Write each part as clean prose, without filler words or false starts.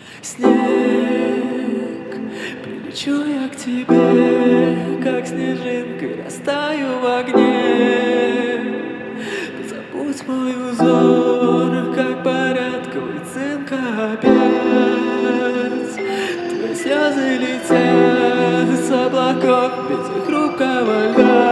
Снег, прилечу я к тебе, как снежинкой растаю в огне. Забудь мой узор, как порядковый цинк опять. Твои слезы летят с облаков в виде хрупкого льда.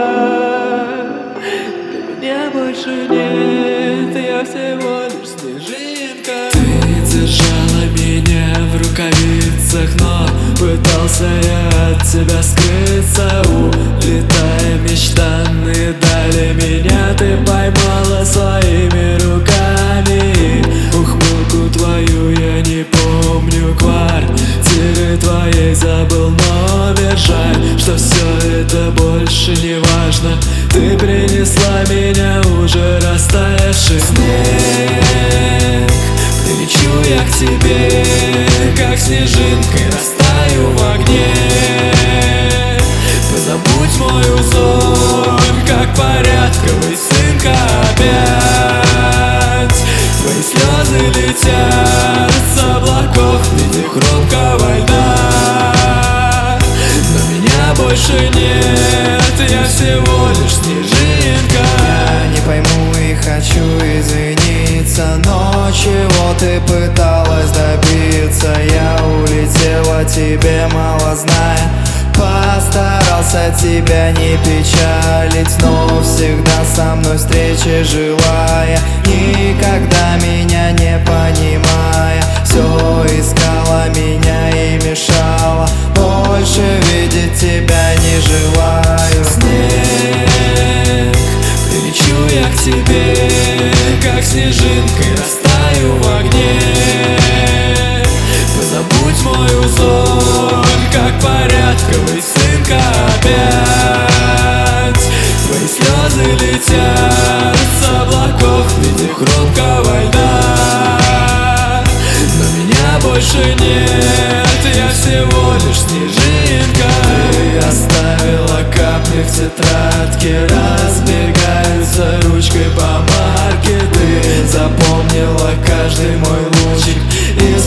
Для меня больше нет, я всего лишь снежинка. Ты держала меня в рукавицах, но пытался я от тебя скрыться. Улетая мечтанные дали, меня ты поймала своими руками. Ухмылку твою я не помню, квартиры твоей забыл номер. Жаль, что все это больше не важно. Ты принесла меня уже растаявший снег. Прилечу я к тебе, как снежинкой растаю в огне. Позабудь мой узор, как порядковый цинк опять. Твои слезы летят с облаков в виде хрупкого льда. Но меня больше нет, я всего лишь снежинка. Я не пойму и хочу извиниться, но чего ты пыталась добиться? Я улетела, тебе мало зная. Постарался тебя не печалить, но всегда со мной встречи желая. Никогда меня не понимая, все искала меня и мешала. Больше видеть тебя не желаю. Снег, прилечу я к тебе, как снежинкой растаю в огне. Позабудь мой узор, как порядковый цинк опять. Твои слезы летят с облаков в виде хрупкого льда. Но меня больше нет, я всего лишь снежинка. Ты оставила капли в тетрадке, разбегаются ручкой по марке. Ты запомнила каждый мой лучик и